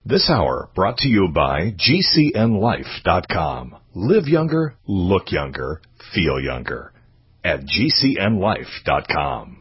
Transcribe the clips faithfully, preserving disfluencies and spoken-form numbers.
This hour brought to you by G C N life dot com. Live younger, look younger, feel younger at G C N life dot com.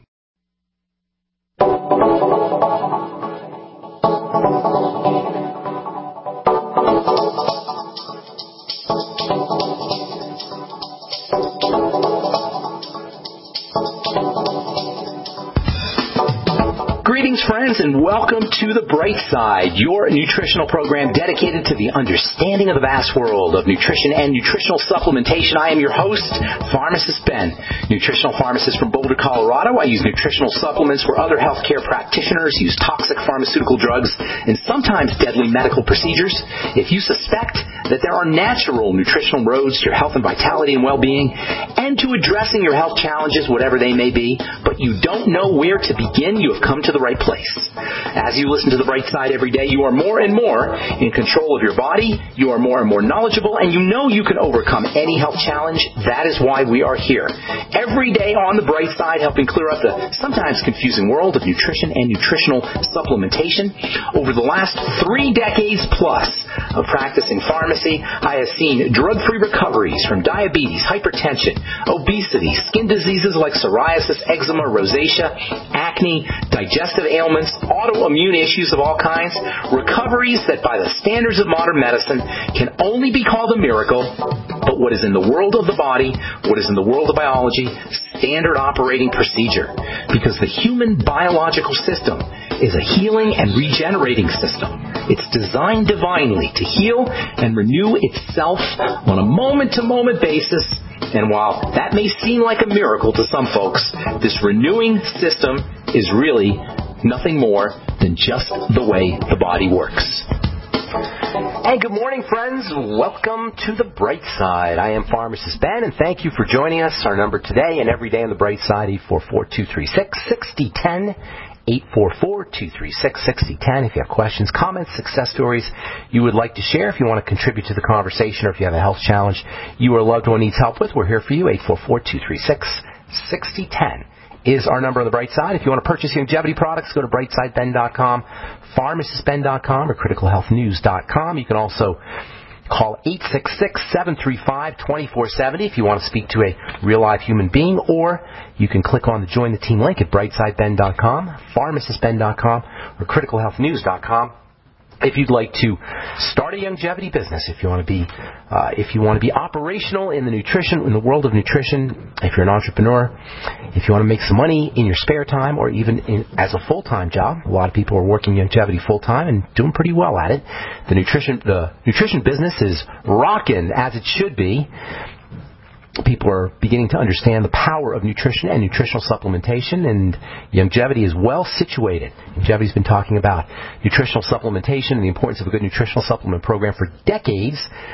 Greetings, friends, and welcome to The Bright Side, your nutritional program dedicated to the understanding of the vast world of nutrition and nutritional supplementation. I am your host, Pharmacist Ben, nutritional pharmacist from Boulder, Colorado. I use nutritional supplements where other healthcare practitioners use toxic pharmaceutical drugs and sometimes deadly medical procedures. If you suspect that there are natural nutritional roads to your health and vitality and well-being and to addressing your health challenges, whatever they may be, but you don't know where to begin, you have come to the right place. As you listen to The Bright Side every day, you are more and more in control of your body, you are more and more knowledgeable, and you know you can overcome any health challenge. That is why we are here. Every day on The Bright Side, helping clear up the sometimes confusing world of nutrition and nutritional supplementation. Over the last three decades plus of practicing pharmacy, I have seen drug-free recoveries from diabetes, hypertension, obesity, skin diseases like psoriasis, eczema, rosacea, acne, digestive ailments, autoimmune issues of all kinds, recoveries that by the standards of modern medicine can only be called a miracle, but what is in the world of the body, what is in the world of biology, standard operating procedure. Because the human biological system is a healing and regenerating system. It's designed divinely to heal and renew itself on a moment-to-moment basis. And while that may seem like a miracle to some folks, this renewing system is really nothing more than just the way the body works. And good morning, friends. Welcome to The Bright Side. I am Pharmacist Ben, and thank you for joining us. Our number today and every day on The Bright Side, eight four four, two three six, six zero one zero. eight four four, two three six, six zero one zero. If you have questions, comments, success stories you would like to share, if you want to contribute to the conversation, or if you have a health challenge you or a loved one needs help with, we're here for you. eight four four, two three six, six zero one zero is our number on The Bright Side. If you want to purchase longevity products, go to bright side ben dot com, pharmacist ben dot com, or critical health news dot com. You can also call eight six six, seven three five, two four seven zero if you want to speak to a real live human being, or you can click on the Join the Team link at bright side ben dot com, pharmacist ben dot com, or critical health news dot com. If you'd like to start a longevity business, if you want to be, uh, if you want to be operational in the nutrition, in the world of nutrition, if you're an entrepreneur, if you want to make some money in your spare time or even in, as a full-time job, a lot of people are working longevity full-time and doing pretty well at it. The nutrition, the nutrition business is rocking as it should be. People are beginning to understand the power of nutrition and nutritional supplementation, and longevity is well situated. Longevity's been talking about nutritional supplementation and the importance of a good nutritional supplement program for decades,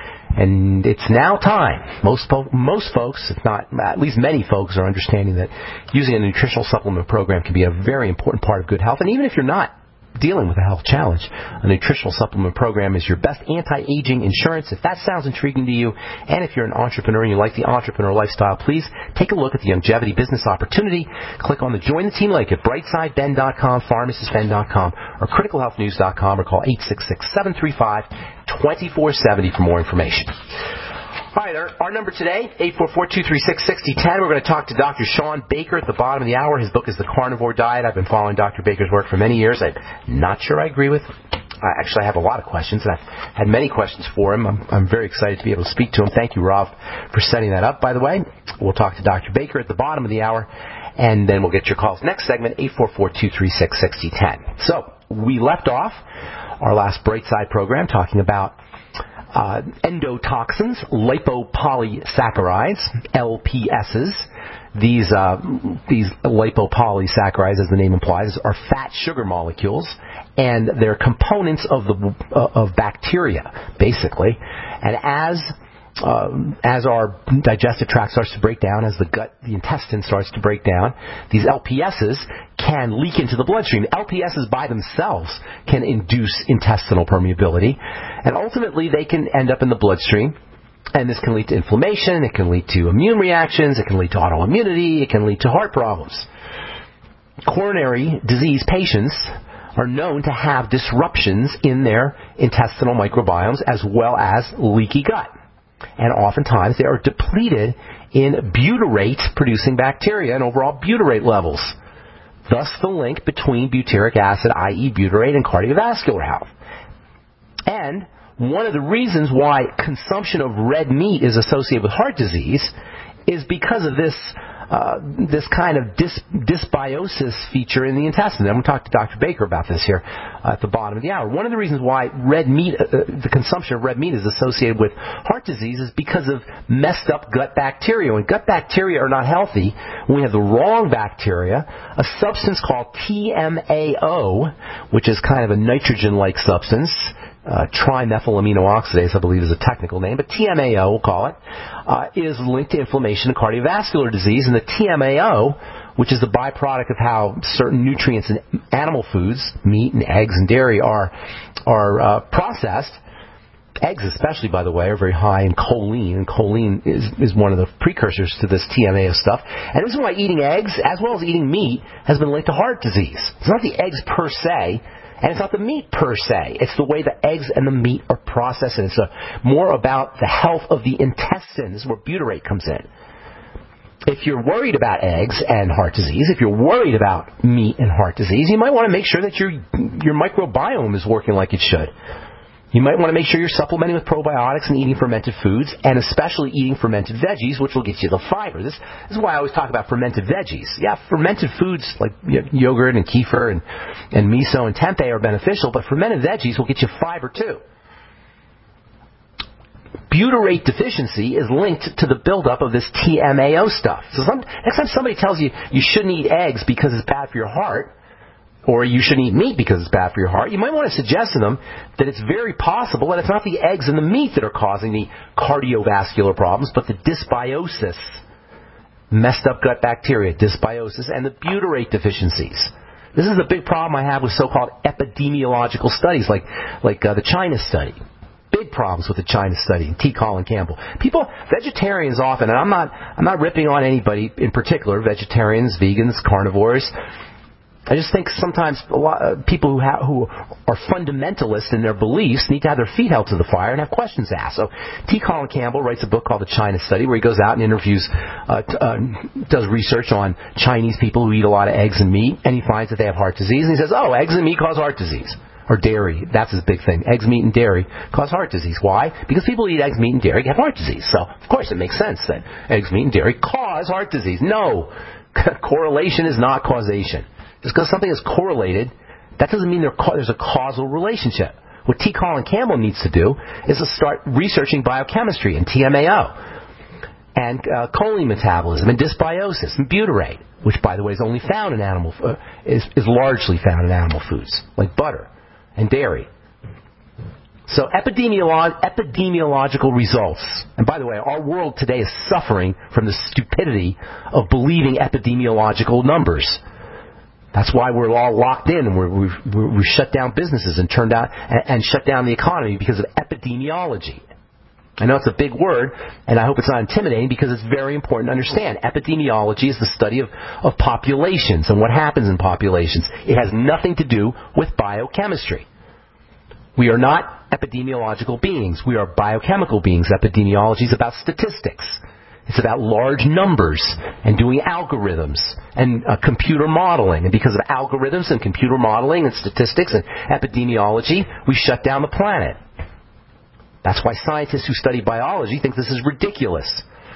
and it's now time. Most, po- most folks, if not at least many folks, are understanding that using a nutritional supplement program can be a very important part of good health, and even if you're not dealing with a health challenge, a nutritional supplement program is your best anti-aging insurance. If that sounds intriguing to you, and if you're an entrepreneur and you like the entrepreneur lifestyle, please take a look at the longevity business opportunity. Click on the Join the Team link at bright side ben dot com, pharmacist ben dot com, or critical health news dot com, or call eight six six, seven three five, two four seven zero for more information. All right, our, our number today, eight four four, two three six, six zero one zero. We're going to talk to Doctor Shawn Baker at the bottom of the hour. His book is The Carnivore Diet. I've been following Doctor Baker's work for many years. I'm not sure I agree with uh, Actually, I have a lot of questions, and I've had many questions for him. I'm, I'm very excited to be able to speak to him. Thank you, Rob, for setting that up, by the way. We'll talk to Doctor Baker at the bottom of the hour, and then we'll get your calls. Next segment, eight four four, two three six, six zero one zero. So, we left off our last Bright Side program talking about Uh, endotoxins, lipopolysaccharides, L P S's. These uh, these lipopolysaccharides, as the name implies, are fat sugar molecules, and they're components of the uh, of bacteria, basically. And as Um, as our digestive tract starts to break down, as the gut, the intestine starts to break down, these L P S's can leak into the bloodstream. L P S's by themselves can induce intestinal permeability, and ultimately they can end up in the bloodstream, and this can lead to inflammation, it can lead to immune reactions, it can lead to autoimmunity, it can lead to heart problems. Coronary disease patients are known to have disruptions in their intestinal microbiomes as well as leaky gut. And oftentimes they are depleted in butyrate-producing bacteria and overall butyrate levels. Thus the link between butyric acid, that is butyrate, and cardiovascular health. And one of the reasons why consumption of red meat is associated with heart disease is because of this uh, this kind of dys- dysbiosis feature in the intestine. I'm going to talk to Doctor Baker about this here uh, at the bottom of the hour. One of the reasons why red meat, uh, the consumption of red meat is associated with heart disease is because of messed up gut bacteria. When gut bacteria are not healthy, when we have the wrong bacteria, a substance called T M A O, which is kind of a nitrogen-like substance, Uh, trimethylamino oxidase, I believe is a technical name, but T M A O, we'll call it, uh, is linked to inflammation and cardiovascular disease. And the T M A O, which is the byproduct of how certain nutrients in animal foods, meat and eggs and dairy, are are uh, processed. Eggs especially, by the way, are very high in choline, and choline is, is one of the precursors to this T M A O stuff. And the reason why eating eggs, as well as eating meat, has been linked to heart disease. It's not the eggs per se, and it's not the meat per se. It's the way the eggs and the meat are processed, and it's a, more about the health of the intestine. This is where butyrate comes in. If you're worried about eggs and heart disease, if you're worried about meat and heart disease, you might want to make sure that your your microbiome is working like it should. You might want to make sure you're supplementing with probiotics and eating fermented foods, and especially eating fermented veggies, which will get you the fiber. This, this is why I always talk about fermented veggies. Yeah, fermented foods like yogurt and kefir and, and miso and tempeh are beneficial, but fermented veggies will get you fiber too. Butyrate deficiency is linked to the buildup of this T M A O stuff. So some, next time somebody tells you you shouldn't eat eggs because it's bad for your heart, or you shouldn't eat meat because it's bad for your heart, you might want to suggest to them that it's very possible that it's not the eggs and the meat that are causing the cardiovascular problems, but the dysbiosis, messed up gut bacteria, dysbiosis, and the butyrate deficiencies. This is the big problem I have with so-called epidemiological studies like, like uh, the China study. Big problems with the China study, T. Colin Campbell. People, vegetarians often, and I'm not, I'm not ripping on anybody in particular, vegetarians, vegans, carnivores. I just think sometimes a lot of people who, ha- who are fundamentalists in their beliefs need to have their feet held to the fire and have questions asked. So T. Colin Campbell writes a book called The China Study, where he goes out and interviews, uh, t- uh, does research on Chinese people who eat a lot of eggs and meat, and he finds that they have heart disease. And he says, oh, eggs and meat cause heart disease. Or dairy. That's his big thing. Eggs, meat, and dairy cause heart disease. Why? Because people who eat eggs, meat, and dairy have heart disease. So, of course, it makes sense that eggs, meat, and dairy cause heart disease. No. Correlation is not causation. Just because something is correlated, that doesn't mean there's a causal relationship. What T. Colin Campbell needs to do is to start researching biochemistry and T M A O and uh, choline metabolism and dysbiosis and butyrate, which, by the way, is only found in animal uh, is is largely found in animal foods like butter and dairy. So epidemiolo- epidemiological results. And by the way, our world today is suffering from the stupidity of believing epidemiological numbers. That's why we're all locked in and we're, we've, we've shut down businesses and turned out and, and shut down the economy because of epidemiology. I know it's a big word, and I hope it's not intimidating because it's very important to understand. Epidemiology is the study of, of populations and what happens in populations. It has nothing to do with biochemistry. We are not epidemiological beings. We are biochemical beings. Epidemiology is about statistics. It's about large numbers and doing algorithms and uh, computer modeling. And because of algorithms and computer modeling and statistics and epidemiology, we shut down the planet. That's why scientists who study biology think this is ridiculous.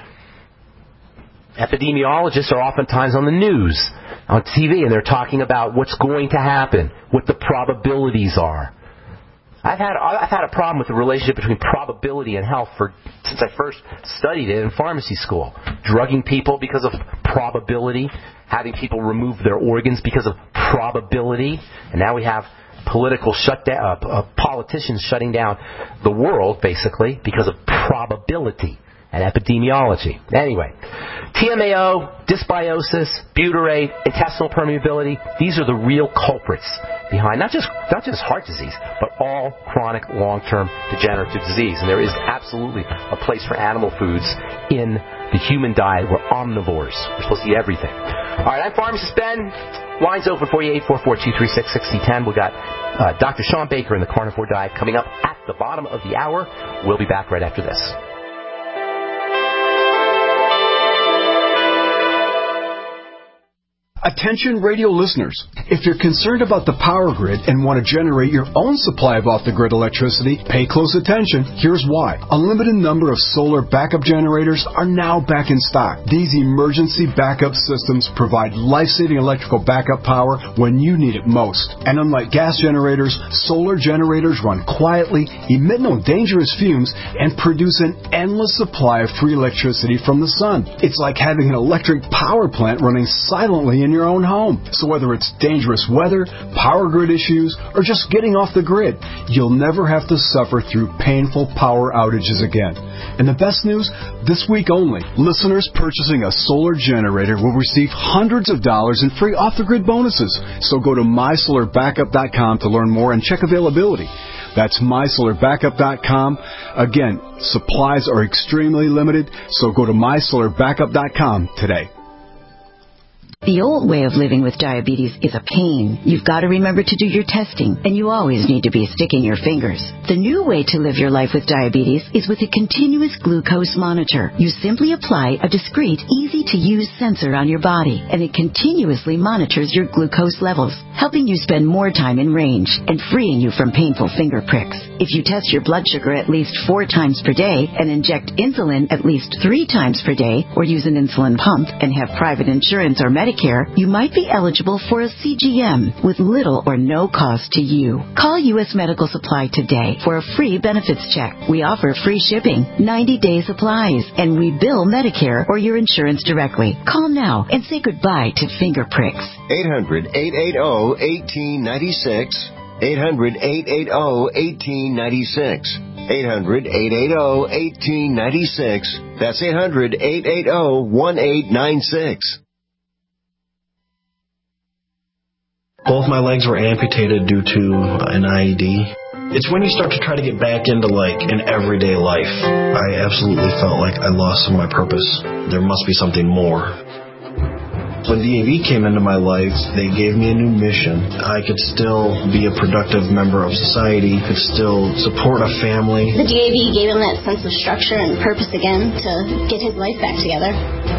Epidemiologists are oftentimes on the news, on T V, and they're talking about what's going to happen, what the probabilities are. I've had I've had a problem with the relationship between probability and health for since I first studied it in pharmacy school. Drugging people because of probability, having people remove their organs because of probability, and now we have political shutdown, uh, uh, politicians shutting down the world basically because of probability and epidemiology. Anyway, T M A O, dysbiosis, butyrate, intestinal permeability, these are the real culprits behind not just not just heart disease, but all chronic long-term degenerative disease. And there is absolutely a place for animal foods in the human diet. We're omnivores. We're supposed to eat everything. All right, I'm Pharmacist Ben. Line's open for you, eight four four, two three six, six zero one zero. We've got uh, Doctor Sean Baker and the Carnivore Diet coming up at the bottom of the hour. We'll be back right after this. Attention radio listeners, if you're concerned about the power grid and want to generate your own supply of off-the-grid electricity, pay close attention. Here's why. A limited number of solar backup generators are now back in stock. These emergency backup systems provide life-saving electrical backup power when you need it most. And unlike gas generators, solar generators run quietly, emit no dangerous fumes, and produce an endless supply of free electricity from the sun. It's like having an electric power plant running silently in your own home. So whether it's dangerous weather, power grid issues, or just getting off the grid, you'll never have to suffer through painful power outages again. And the best news, this week only, listeners purchasing a solar generator will receive hundreds of dollars in free off-the-grid bonuses. So go to my solar backup dot com to learn more and check availability. That's my solar backup dot com. Again, supplies are extremely limited, so go to my solar backup dot com today. The old way of living with diabetes is a pain. You've got to remember to do your testing, and you always need to be sticking your fingers. The new way to live your life with diabetes is with a continuous glucose monitor. You simply apply a discreet, easy-to-use sensor on your body, and it continuously monitors your glucose levels, helping you spend more time in range and freeing you from painful finger pricks. If you test your blood sugar at least four times per day and inject insulin at least three times per day, or use an insulin pump and have private insurance or Medicare, you might be eligible for a C G M with little or no cost to you. Call U S Medical Supply today for a free benefits check. We offer free shipping, ninety-day supplies, and we bill Medicare or your insurance directly. Call now and say goodbye to finger pricks. eight hundred, eight eight zero, one eight nine six. eight hundred, eight eight zero, one eight nine six. eight hundred, eight eight zero, one eight nine six. That's eight hundred, eight eight zero, one eight nine six. Both my legs were amputated due to an I E D. It's when you start to try to get back into, like, an everyday life. I absolutely felt like I lost some of my purpose. There must be something more. When D A V came into my life, they gave me a new mission. I could still be a productive member of society, could still support a family. The D A V gave him that sense of structure and purpose again to get his life back together.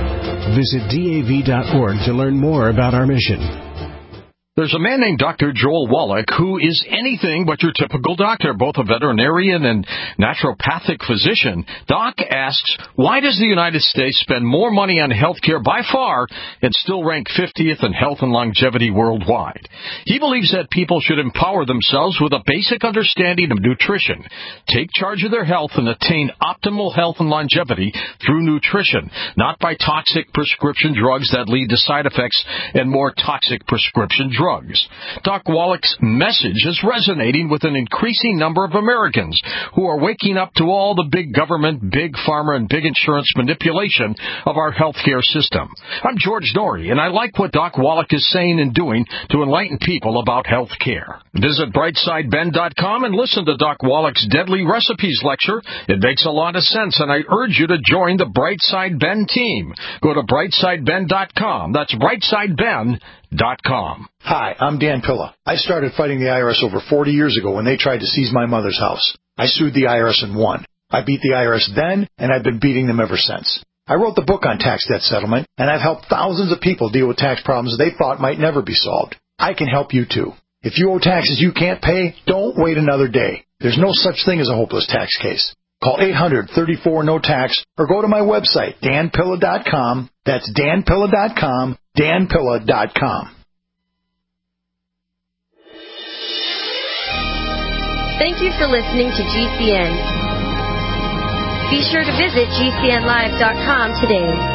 Visit D A V dot org to learn more about our mission. There's a man named Doctor Joel Wallach who is anything but your typical doctor, both a veterinarian and naturopathic physician. Doc asks, why does the United States spend more money on health care by far and still rank fiftieth in health and longevity worldwide? He believes that people should empower themselves with a basic understanding of nutrition, take charge of their health, and attain optimal health and longevity through nutrition, not by toxic prescription drugs that lead to side effects and more toxic prescription drugs. Drugs. Doc Wallach's message is resonating with an increasing number of Americans who are waking up to all the big government, big pharma, and big insurance manipulation of our healthcare system. I'm George Norrie, and I like what Doc Wallach is saying and doing to enlighten people about health care. Visit brightside ben dot com and listen to Doc Wallach's Deadly Recipes lecture. It makes a lot of sense, and I urge you to join the Brightside Ben team. Go to brightside ben dot com. That's brightside ben dot com. Hi, I'm Dan Pilla. I started fighting the I R S over forty years ago when they tried to seize my mother's house. I sued the I R S and won. I beat the I R S then, and I've been beating them ever since. I wrote the book on tax debt settlement, and I've helped thousands of people deal with tax problems they thought might never be solved. I can help you too. If you owe taxes you can't pay, don't wait another day. There's no such thing as a hopeless tax case. Call eight hundred, thirty-four, no tax or go to my website, dan pilla dot com. That's dan pilla dot com, dan pilla dot com. Thank you for listening to G C N. Be sure to visit G C N live dot com today.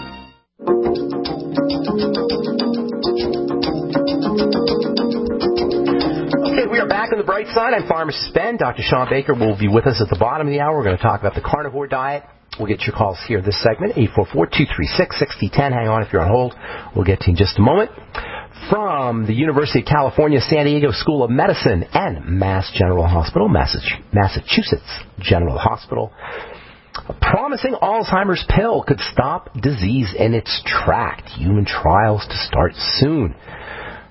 We are back on the bright side. I'm Pharmacist Ben. Doctor Sean Baker will be with us at the bottom of the hour. We're going to talk about the carnivore diet. We'll get your calls here this segment, eight four four, two three six, six zero one zero. Hang on if you're on hold. We'll get to you in just a moment. From the University of California, San Diego School of Medicine and Mass General Hospital, Massachusetts General Hospital, a promising Alzheimer's pill could stop disease in its track. Human trials to start soon.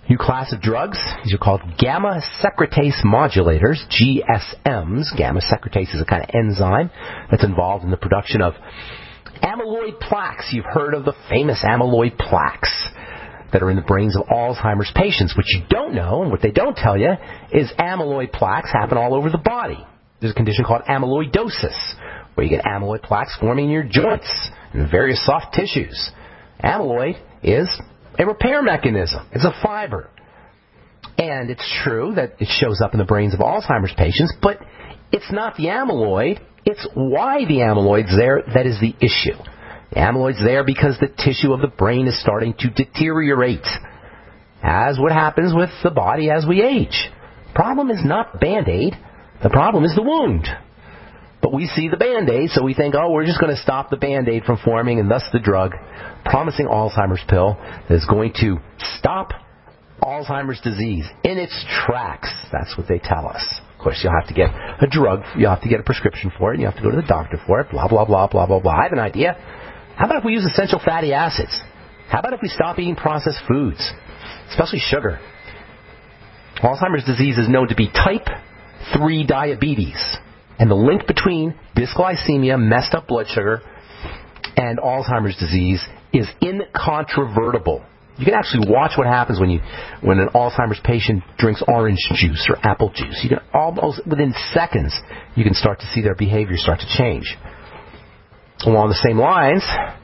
New class of drugs. These are called gamma secretase modulators, G S Ms. Gamma secretase is a kind of enzyme that's involved in the production of amyloid plaques. You've heard of the famous amyloid plaques that are in the brains of Alzheimer's patients. What you don't know, and what they don't tell you, is amyloid plaques happen all over the body. There's a condition called amyloidosis, where you get amyloid plaques forming in your joints and various soft tissues. Amyloid is a repair mechanism. It's a fiber. And it's true that it shows up in the brains of Alzheimer's patients, but it's not the amyloid. It's why the amyloid's there that is the issue. The amyloid's there because the tissue of the brain is starting to deteriorate, as what happens with the body as we age. The problem is not Band-Aid. The problem is the wound. But we see the Band-Aid, so we think, oh, we're just going to stop the Band-Aid from forming, and thus the drug, promising Alzheimer's pill, that is going to stop Alzheimer's disease in its tracks. That's what they tell us. Of course, you'll have to get a drug, you'll have to get a prescription for it, and you have to go to the doctor for it, blah, blah, blah, blah, blah, blah. I have an idea. How about if we use essential fatty acids? How about if we stop eating processed foods, especially sugar? Alzheimer's disease is known to be type three diabetes. And the link between dysglycemia, messed up blood sugar, and Alzheimer's disease is incontrovertible. You can actually watch what happens when you, when an Alzheimer's patient drinks orange juice or apple juice. You can almost, within seconds, you can start to see their behavior start to change. Along the same lines,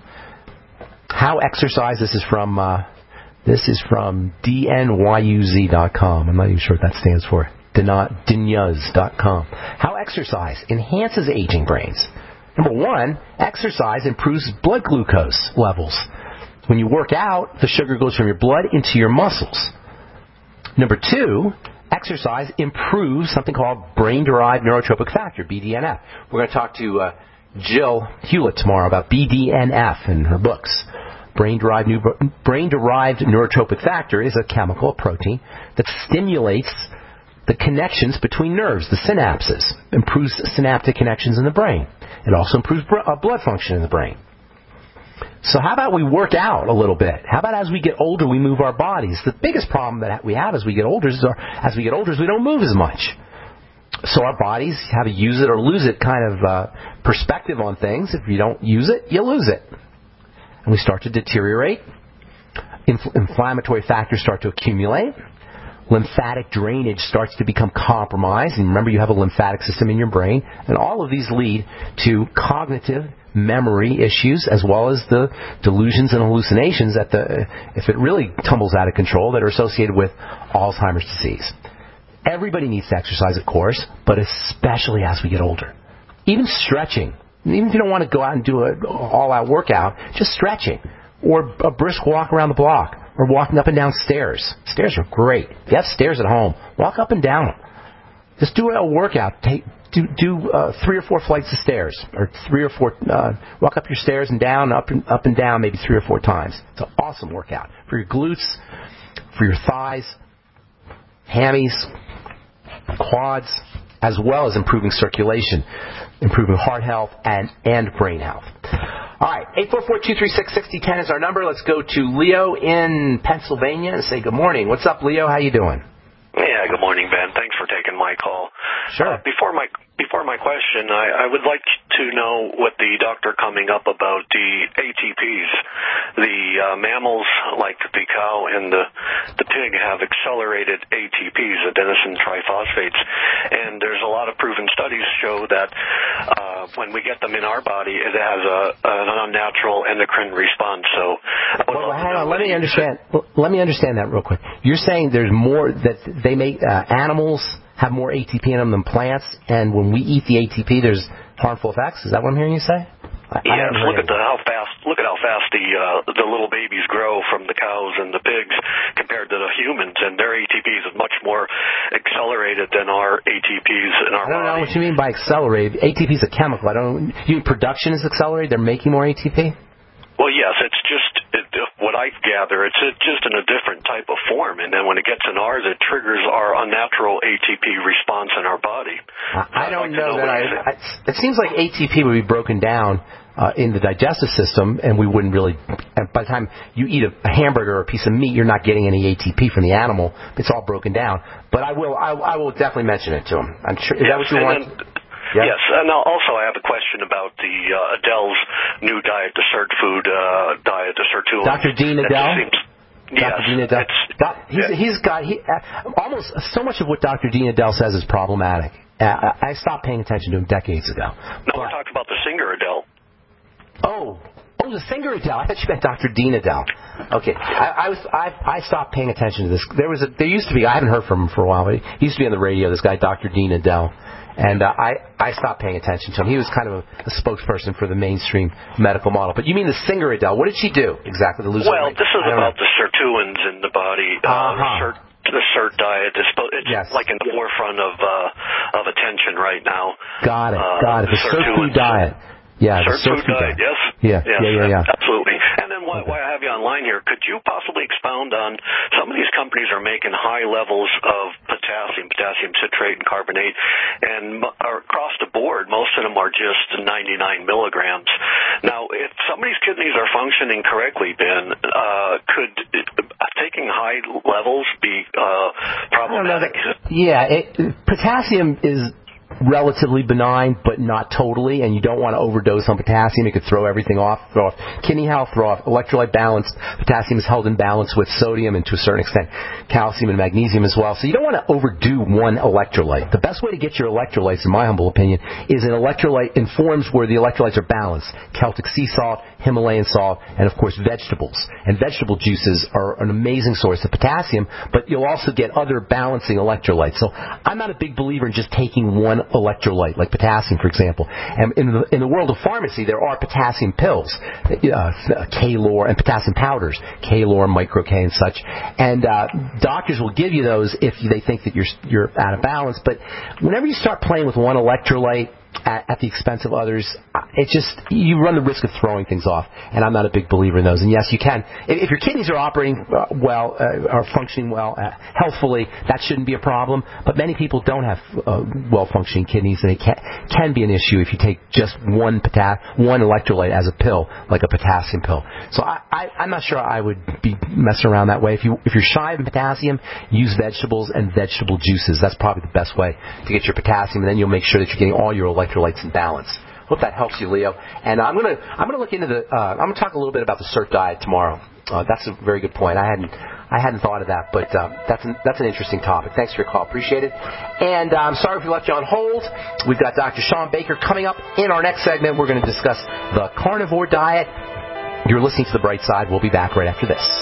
how exercise, this is from, uh, this is from D N Y U Z dot com. I'm not even sure what that stands for. Dinyuz dot com. How exercise enhances aging brains. Number one, exercise improves blood glucose levels. When you work out, the sugar goes from your blood into your muscles. Number two, exercise improves something called brain-derived neurotropic factor, B D N F. We're going to talk to uh, Jill Hewlett tomorrow about B D N F in her books. Brain-derived, brain-derived neurotropic factor is a chemical, a protein, that stimulates the connections between nerves, the synapses, improves synaptic connections in the brain. It also improves blood function in the brain. So how about we work out a little bit? How about as we get older, we move our bodies? The biggest problem that we have as we get older is our, as we get older is we don't move as much. So our bodies have a use it or lose it kind of uh, perspective on things. If you don't use it, you lose it. And we start to deteriorate. Infl- inflammatory factors start to accumulate. Lymphatic drainage starts to become compromised. And remember, you have a lymphatic system in your brain. And all of these lead to cognitive memory issues, as well as the delusions and hallucinations that, the, if it really tumbles out of control, that are associated with Alzheimer's disease. Everybody needs to exercise, of course, but especially as we get older. Even stretching. Even if you don't want to go out and do an all-out workout, just stretching. Or a brisk walk around the block. Or walking up and down stairs. Stairs are great. If you have stairs at home, walk up and down them. Just do a workout. Take, do do uh, three or four flights of stairs. Or three or four, uh, walk up your stairs and down, up and, up and down maybe three or four times. It's an awesome workout. For your glutes, for your thighs, hammies, quads, as well as improving circulation, improving heart health, and, and brain health. All right, eight four four, two three six, six zero one zero is our number. Let's go to Leo in Pennsylvania and say good morning. What's up, Leo? How you doing? Yeah, good morning, Ben. Thanks for taking my call. Sure. Uh, before my before my question, I, I would like to know what the doctor coming up about the A T Ps. The uh, mammals, like the cow and the the pig, have accelerated A T Ps, adenosine triphosphates, and there's a lot of proven studies show that uh, when we get them in our body, it has a an unnatural endocrine response. So, well, hang on. Let me understand. Let me understand that real quick. You're saying there's more that they make uh, animals have more A T P in them than plants, and when we eat the A T P, there's harmful effects. Is that what I'm hearing you say? I, yes. I look at the how fast. Look at how fast the uh, the little babies grow from the cows and the pigs compared to the humans, and their A T Ps is much more accelerated than our A T Ps in our body. I don't know what you mean by accelerated. A T P is a chemical. I don't. You mean production is accelerated? They're making more A T P? Well, yes. It's just it, what I wife gather. It's just in a different type of form, and then when it gets in ours, it triggers our unnatural A T P response in our body. I don't know that I, I. It seems like A T P would be broken down uh, in the digestive system, and we wouldn't really. By the time you eat a, a hamburger or a piece of meat, you're not getting any A T P from the animal. It's all broken down. But I will. I, I will definitely mention it to him. I'm sure. Is yes, that what you want? Then, Yep. Yes, and also I have a question about the uh, Adele's new diet, the Cert Food uh, diet, the Sirtuins. Doctor Dean Adele? Seems, Doctor yes, Dean Adele. Doc, he's, yeah. he's got he, uh, almost so much of what Doctor Dean Adele says is problematic. Uh, I stopped paying attention to him decades ago. No, but, we're talking about the singer Adele. Oh. Oh, the singer Adele. I thought you meant Doctor Dean Adele. Okay, I, I was I, I stopped paying attention to this. There was a there used to be I haven't heard from him for a while, but he used to be on the radio. This guy, Doctor Dean Adele. And uh, I, I stopped paying attention to him. He was kind of a, a spokesperson for the mainstream medical model. But you mean the singer Adele? What did she do exactly to lose well, weight? Well, this is about know. the sirtuins in the body. Uh, uh-huh. the, Cert, the Cert diet is it's yes. like in the forefront of uh, of attention right now. Got it. Uh, got it. The Cert Food diet. Yeah, the Cert Food diet. Yes. Yeah. Yes, yeah. Yeah. Yeah. Absolutely. And then why, why I have you online here? Could you possibly expound on some of these companies are making high levels of potassium, potassium citrate and carbonate, and across the board, most of them are just ninety-nine milligrams. Now, if somebody's kidneys are functioning correctly, Ben, uh, could taking high levels be uh, problematic? Yeah, it, potassium is relatively benign, but not totally, and you don't want to overdose on potassium. It could throw everything off, throw off kidney health, throw off electrolyte balance. Potassium is held in balance with sodium and to a certain extent calcium and magnesium as well. So you don't want to overdo one electrolyte. The best way to get your electrolytes, in my humble opinion, is an electrolyte in forms where the electrolytes are balanced. Celtic sea salt, Himalayan salt, and of course vegetables. And vegetable juices are an amazing source of potassium, but you'll also get other balancing electrolytes. So I'm not a big believer in just taking one electrolyte, like potassium, for example. And in the, in the world of pharmacy, there are potassium pills, uh, K-Lor, and potassium powders, K-Lor, Micro-K, and such. And uh, doctors will give you those if they think that you're you're out of balance. But whenever you start playing with one electrolyte at, at the expense of others, it just, you run the risk of throwing things off, and I'm not a big believer in those. And yes, you can. If, if your kidneys are operating uh, well, uh, are functioning well, uh, healthfully, that shouldn't be a problem. But many people don't have uh, well-functioning kidneys, and it can, can be an issue if you take just one pota- one electrolyte as a pill, like a potassium pill. So I, I, I'm not sure I would be messing around that way. If you if you're shy of potassium, use vegetables and vegetable juices. That's probably the best way to get your potassium, and then you'll make sure that you're getting all your electrolytes in balance. Hope that helps you, Leo. And I'm gonna I'm gonna look into the uh, I'm gonna talk a little bit about the Cert diet tomorrow. Uh, that's a very good point. I hadn't I hadn't thought of that, but uh, that's an, that's an interesting topic. Thanks for your call. Appreciate it. And uh, I'm sorry if we left you on hold. We've got Doctor Shawn Baker coming up in our next segment. We're going to discuss the carnivore diet. You're listening to The Bright Side. We'll be back right after this.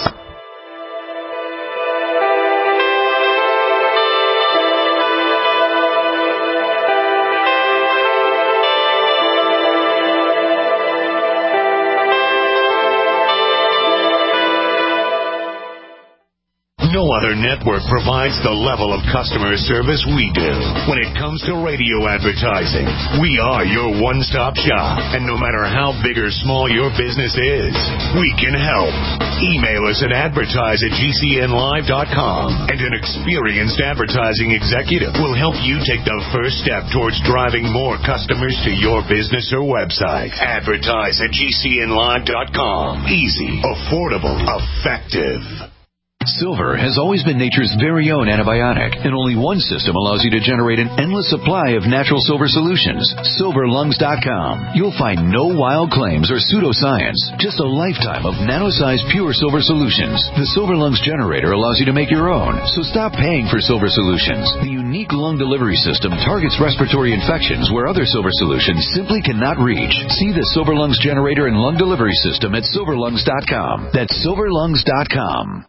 No other network provides the level of customer service we do. When it comes to radio advertising, we are your one-stop shop. And no matter how big or small your business is, we can help. Email us at advertise at G C N live dot com, and an experienced advertising executive will help you take the first step towards driving more customers to your business or website. Advertise at G C N live dot com. Easy, affordable, effective. Silver has always been nature's very own antibiotic, and only one system allows you to generate an endless supply of natural silver solutions. silver lungs dot com. You'll find no wild claims or pseudoscience, just a lifetime of nano-sized pure silver solutions. The Silver Lungs generator allows you to make your own, so stop paying for silver solutions. The unique lung delivery system targets respiratory infections where other silver solutions simply cannot reach. See the Silver Lungs generator and lung delivery system at silver lungs dot com. That's silver lungs dot com.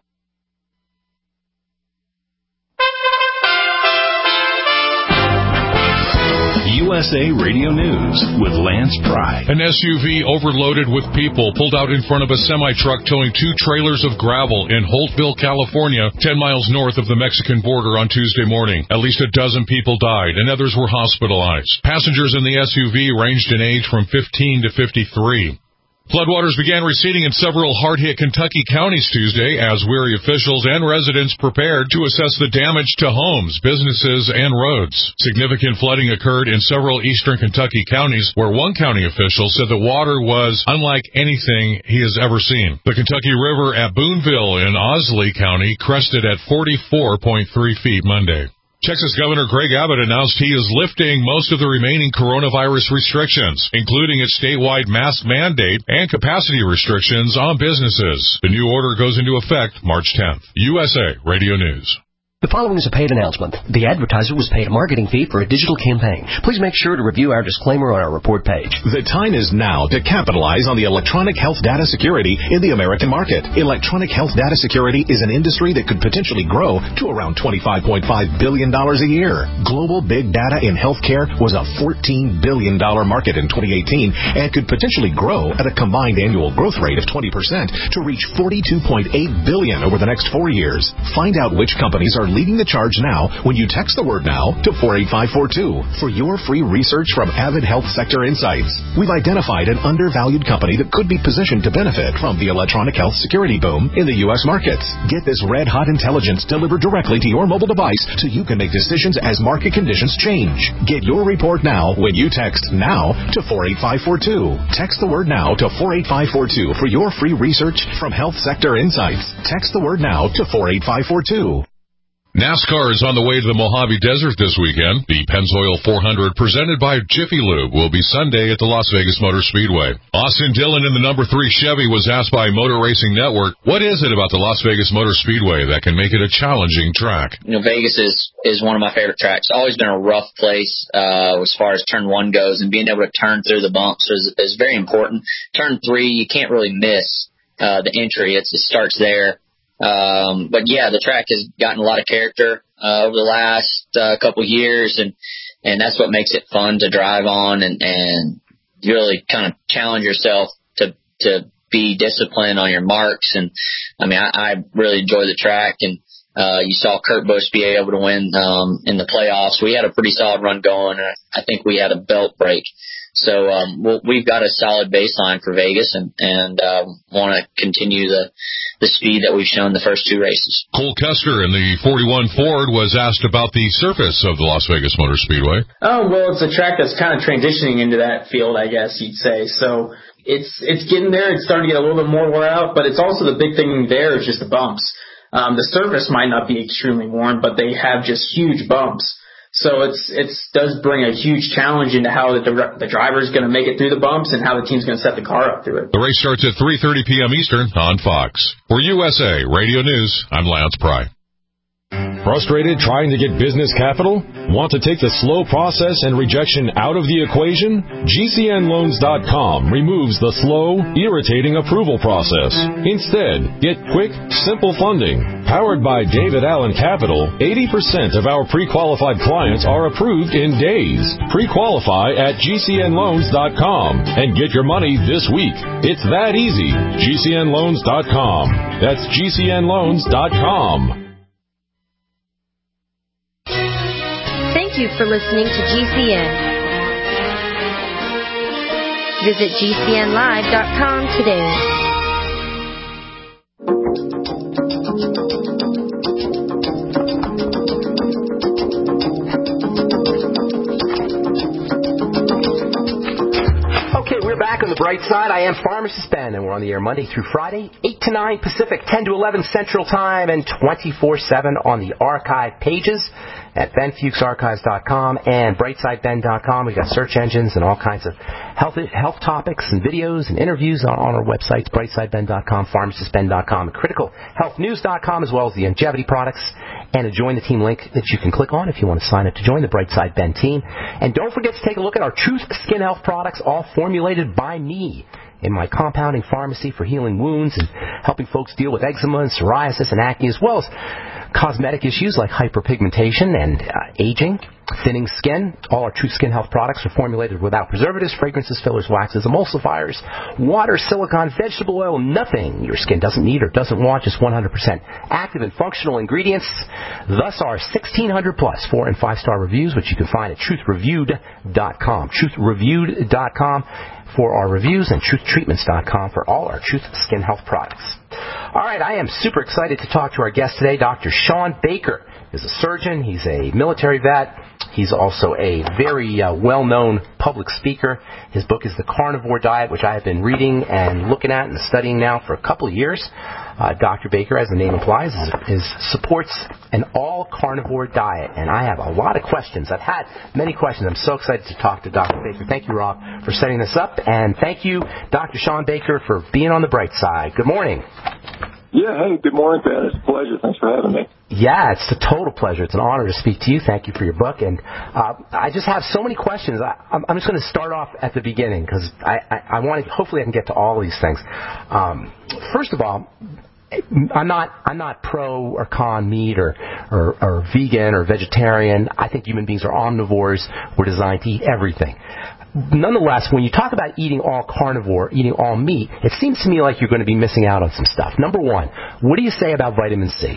U S A Radio News with Lance Pry. An S U V overloaded with people pulled out in front of a semi-truck towing two trailers of gravel in Holtville, California, ten miles north of the Mexican border on Tuesday morning. At least a dozen people died and others were hospitalized. Passengers in the S U V ranged in age from fifteen to fifty-three. Floodwaters began receding in several hard-hit Kentucky counties Tuesday as weary officials and residents prepared to assess the damage to homes, businesses, and roads. Significant flooding occurred in several eastern Kentucky counties, where one county official said the water was unlike anything he has ever seen. The Kentucky River at Boonville in Owsley County crested at forty-four point three feet Monday. Texas Governor Greg Abbott announced he is lifting most of the remaining coronavirus restrictions, including its statewide mask mandate and capacity restrictions on businesses. The new order goes into effect March tenth. U S A Radio News. The following is a paid announcement. The advertiser was paid a marketing fee for a digital campaign. Please make sure to review our disclaimer on our report page. The time is now to capitalize on the electronic health data security in the American market. Electronic health data security is an industry that could potentially grow to around twenty-five point five billion dollars a year. Global big data in healthcare was a fourteen billion dollars market in twenty eighteen and could potentially grow at a combined annual growth rate of twenty percent to reach forty-two point eight billion dollars over the next four years. Find out which companies are leading the charge now when you text the word now to four eight five four two for your free research from Avid Health Sector Insights. We've identified an undervalued company that could be positioned to benefit from the electronic health security boom in the U S markets. Get this red-hot intelligence delivered directly to your mobile device so you can make decisions as market conditions change. Get your report now when you text NOW to four eight five four two. Text the word NOW to four eight five four two for your free research from Health Sector Insights. Text the word NOW to four eight five four two. NASCAR is on the way to the Mojave Desert this weekend. The Pennzoil four hundred, presented by Jiffy Lube, will be Sunday at the Las Vegas Motor Speedway. Austin Dillon in the number three Chevy was asked by Motor Racing Network, what is it about the Las Vegas Motor Speedway that can make it a challenging track? You know, Vegas is, is one of my favorite tracks. It's always been a rough place uh, as far as turn one goes, and being able to turn through the bumps is, is very important. Turn three, you can't really miss uh, the entry. It's, it starts there. Um, but yeah, the track has gotten a lot of character, uh, over the last, uh, couple years, and, and that's what makes it fun to drive on and, and really kind of challenge yourself to, to be disciplined on your marks. And I mean, I, I really enjoy the track, and, uh, you saw Kurt Busch be able to win, um, in the playoffs. We had a pretty solid run going, and I think we had a belt break. So, um, we'll, we've got a solid baseline for Vegas, and, and, um, want to continue the, the speed that we've shown the first two races. Cole Custer in the forty-one Ford was asked about the surface of the Las Vegas Motor Speedway. Oh, well, it's a track that's kind of transitioning into that field, I guess you'd say. So it's, it's getting there. It's starting to get a little bit more wore out, but it's also the big thing there is just the bumps. Um, the surface might not be extremely worn, but they have just huge bumps. So it's it's does bring a huge challenge into how the, the driver is going to make it through the bumps and how the team's going to set the car up through it. The race starts at three thirty p.m. Eastern on Fox. For U S A Radio News, I'm Lance Pry. Frustrated trying to get business capital? Want to take the slow process and rejection out of the equation? G C N Loans dot com removes the slow, irritating approval process. Instead, get quick, simple funding. Powered by David Allen Capital, eighty percent of our pre-qualified clients are approved in days. Pre-qualify at G C N Loans dot com and get your money this week. It's that easy. G C N Loans dot com. That's G C N Loans dot com. Thank you for listening to G C N. Visit G C N live dot com today. Okay, we're back on the bright side. I am Pharmacist Ben, and we're on the air Monday through Friday, eight to nine Pacific, ten to eleven Central Time, and twenty-four seven on the archive pages at Ben Fuchs Archives dot com and Brightside Ben dot com. We've got search engines and all kinds of health health topics and videos and interviews on, on our websites, Brightside Ben dot com, Pharmacist Ben dot com, and Critical Health News dot com, as well as the Longevity products, and a Join the Team link that you can click on if you want to sign up to join the Brightside Ben team. And don't forget to take a look at our Truth Skin Health products, all formulated by me in my compounding pharmacy for healing wounds and helping folks deal with eczema and psoriasis and acne, as well as cosmetic issues like hyperpigmentation and uh, aging. Thinning skin. All our Truth Skin Health products are formulated without preservatives, fragrances, fillers, waxes, emulsifiers, water, silicone, vegetable oil, nothing your skin doesn't need or doesn't want, just one hundred percent active and functional ingredients. Thus our sixteen hundred plus four and five star reviews, which you can find at truth reviewed dot com. truth reviewed dot com for our reviews and truth treatments dot com for all our Truth Skin Health products. All right, I am super excited to talk to our guest today. Doctor Shawn Baker is a surgeon. He's a military vet. He's also a very uh, well-known public speaker. His book is The Carnivore Diet, which I have been reading and looking at and studying now for a couple of years. Uh, Doctor Baker, as the name implies, is, is supports an all-carnivore diet, and I have a lot of questions. I've had many questions. I'm so excited to talk to Doctor Baker. Thank you, Rob, for setting this up, and thank you, Doctor Shawn Baker, for being on the bright side. Good morning. Yeah, hey, good morning, Ben. It's a pleasure. Thanks for having me. Yeah, it's a total pleasure. It's an honor to speak to you. Thank you for your book. And uh, I just have so many questions. I, I'm, I'm just going to start off at the beginning because I, I, I want to, hopefully I can get to all of these things. Um, first of all, I'm not I'm not pro or con meat or, or, or vegan or vegetarian. I think human beings are omnivores. We're designed to eat everything. Nonetheless, when you talk about eating all carnivore, eating all meat, it seems to me like you're going to be missing out on some stuff. Number one, what do you say about vitamin C?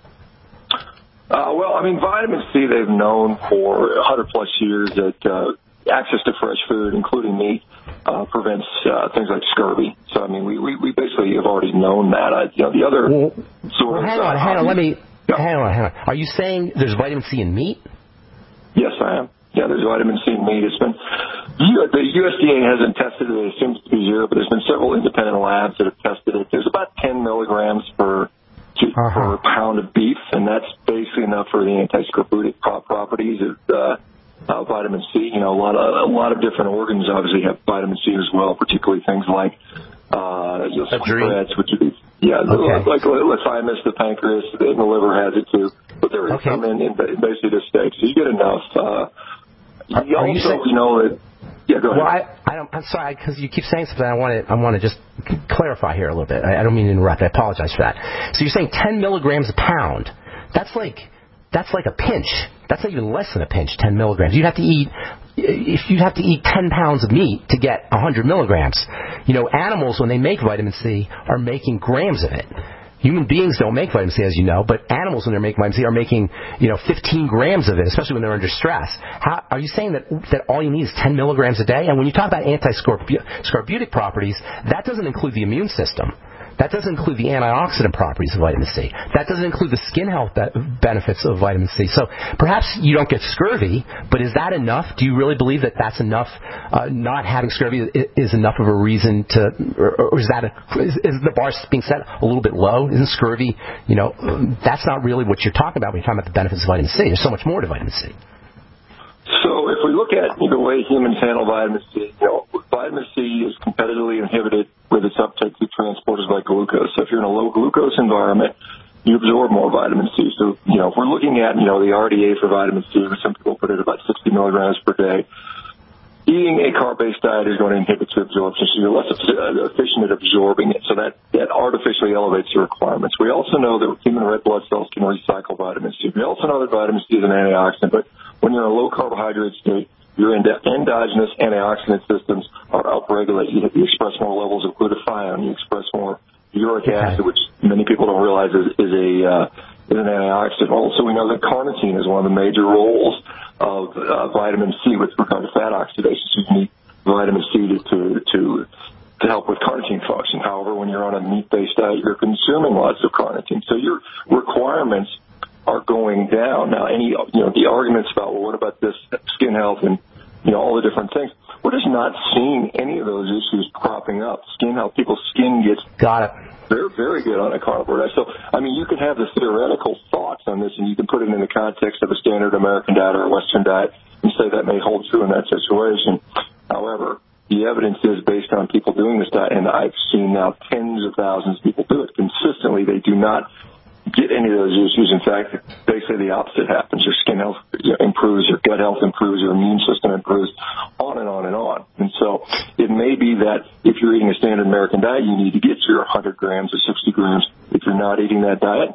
Uh, well, I mean, vitamin C, they've known for one hundred plus years that uh, access to fresh food, including meat, uh, prevents uh, things like scurvy. So, I mean, we, we, we basically have already known that. I, you know, the other well, sort well, of... Hang on, uh, hang on, let me... Yeah. Hang on, hang on. Are you saying there's vitamin C in meat? Yes, I am. Yeah, there's vitamin C in meat. It's been... The U S D A hasn't tested it. It seems to be zero, but there's been several independent labs that have tested it. There's about ten milligrams per, uh-huh. per pound of beef, and that's basically enough for the anti-scorbutic properties of uh, uh, vitamin C. You know, a lot of a lot of different organs obviously have vitamin C as well, particularly things like uh, you know, sweatbreads, which would be yeah, okay. like the thymus, the pancreas, and the liver has it too. But there is okay. some in, in basically this stage, so you get enough. Uh, you Are also you saying- you know that. Yeah, go ahead. Well, I, I don't, I'm sorry, because you keep saying something. I want to, I want to just clarify here a little bit. I, I don't mean to interrupt. I apologize for that. So you're saying ten milligrams a pound. That's like, that's like a pinch. That's even less than a pinch. ten milligrams. You'd have to eat, if you'd have to eat ten pounds of meat to get one hundred milligrams. You know, animals when they make vitamin C are making grams of it. Human beings don't make vitamin C, as you know, but animals, when they're making vitamin C, are making, you know, fifteen grams of it, especially when they're under stress. How, are you saying that that all you need is ten milligrams a day? And when you talk about anti-scorbutic properties, that doesn't include the immune system. That doesn't include the antioxidant properties of vitamin C. That doesn't include the skin health benefits of vitamin C. So perhaps you don't get scurvy, but is that enough? Do you really believe that that's enough? Uh, not having scurvy is enough of a reason to, or, or is that a, is, is the bar being set a little bit low? Isn't scurvy, you know, that's not really what you're talking about when you're talking about the benefits of vitamin C. There's so much more to vitamin C. So if we look at the way humans handle vitamin C, you know, vitamin C is competitively inhibited with its uptake through transporters like glucose. So if you're in a low glucose environment, you absorb more vitamin C. So, you know, if we're looking at, you know, the R D A for vitamin C, some people put it about sixty milligrams per day. Eating a carb-based diet is going to inhibit your absorption, so you're less efficient at absorbing it. So that, that artificially elevates your requirements. We also know that human red blood cells can recycle vitamin C. We also know that vitamin C is an antioxidant, but when you're in a low carbohydrate state, your endogenous antioxidant systems are upregulated. You, you express more levels of glutathione. You express more uric okay. acid, which many people don't realize is, is a uh, is an antioxidant. Also, we know that carnitine is one of the major roles of uh, vitamin C with regard to fat oxidation. So you need vitamin C to, to to to help with carnitine function. However, when you're on a meat-based diet, you're consuming lots of carnitine. So your requirements are going down. Now, any, you know, the arguments about, well, what about this skin health and, you know, all the different things, we're just not seeing any of those issues cropping up. Skin health, people's skin gets Got it. They're very good on a carnivore diet. So, I mean, you can have the theoretical thoughts on this, and you can put it in the context of a standard American diet or a Western diet and say that may hold true in that situation. However, the evidence is based on people doing this diet, and I've seen now tens of thousands of people do it consistently. They do not get any of those issues. In fact, basically the opposite happens. Your skin health improves, your gut health improves, your immune system improves, on and on and on. And so it may be that if you're eating a standard American diet, you need to get your one hundred grams or sixty grams. If you're not eating that diet,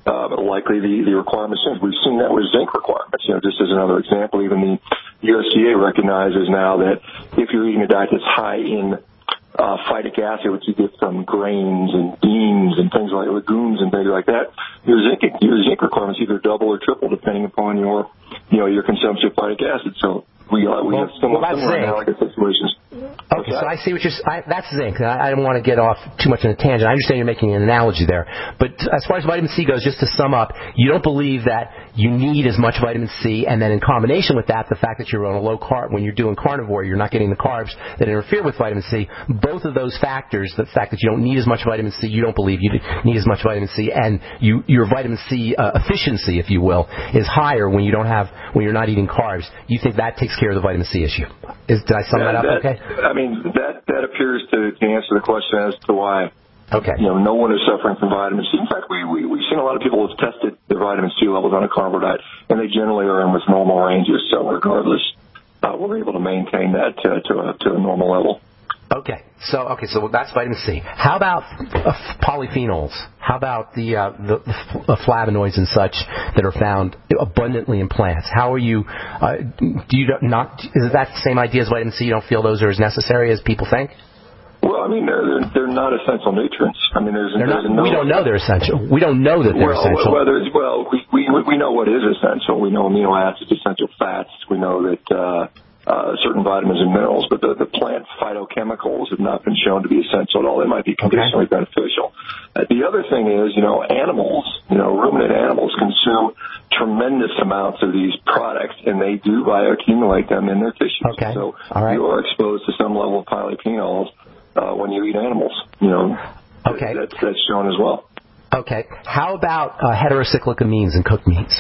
uh, but likely the, the requirements change. We've seen that with zinc requirements. You know, just as another example, even the U S D A recognizes now that if you're eating a diet that's high in uh, phytic acid, which you get from grains and beans and things like legumes and things like that, your zinc your zinc requirements either double or triple depending upon your you know your consumption of phytic acid. So we uh, we well, have similar, well, similar analogous situations. Okay, so I see what you're. I, that's zinc. I, I don't want to get off too much on a tangent. I understand you're making an analogy there, but as far as vitamin C goes, just to sum up, you don't believe that you need as much vitamin C, and then in combination with that, the fact that you're on a low carb, when you're doing carnivore, you're not getting the carbs that interfere with vitamin C. Both of those factors, the fact that you don't need as much vitamin C, you don't believe you need as much vitamin C, and you, your vitamin C uh, efficiency, if you will, is higher when you don't have when you're not eating carbs. You think that takes care of the vitamin C issue? Is, did I sum yeah, that up? That, okay. I mean, that that appears to, to answer the question as to why. Okay. You know, no one is suffering from vitamin C. In fact, we, we, we've seen a lot of people who've tested their vitamin C levels on a carnivore diet, and they generally are in with normal ranges. So regardless, uh, we're able to maintain that to, to, a, to a normal level. Okay. So, okay, so that's vitamin C. How about uh, polyphenols? How about the, uh, the, the flavonoids and such that are found abundantly in plants? How are you, uh, do you not, is that the same idea as vitamin C? You don't feel those are as necessary as people think? Well, I mean, they're, they're not essential nutrients. I mean, there's, they're there's not, no... We don't know they're essential. We don't know that they're well, essential. Well, there's, well we, we, we know what is essential. We know amino acids, essential fats. We know that uh, uh, certain vitamins and minerals, but the, the plant phytochemicals have not been shown to be essential at all. They might be conditionally okay. beneficial. Uh, the other thing is, you know, animals, you know, ruminant animals consume tremendous amounts of these products, and they do bioaccumulate them in their tissues. Okay. So all right. you are exposed to some level of polyphenols uh, when you eat animals. You know, okay. that's, that's shown as well. Okay. How about uh, heterocyclic amines in cooked meats?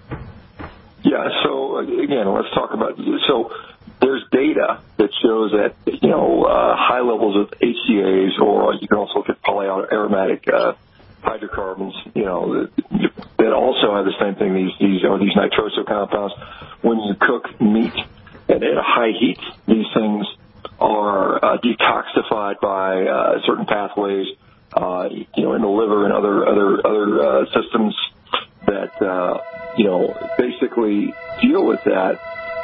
Yeah, so again, let's talk about, so there's data that shows that, you know, uh, high levels of H C As, or you can also look at polyaromatic uh, hydrocarbons, you know, that, that also have the same thing, these, these, or these nitroso compounds. When you cook meat at, at a high heat, these things are uh, detoxified by uh, certain pathways, uh, you know, in the liver and other, other, other uh, systems that, uh, you know, basically deal with that.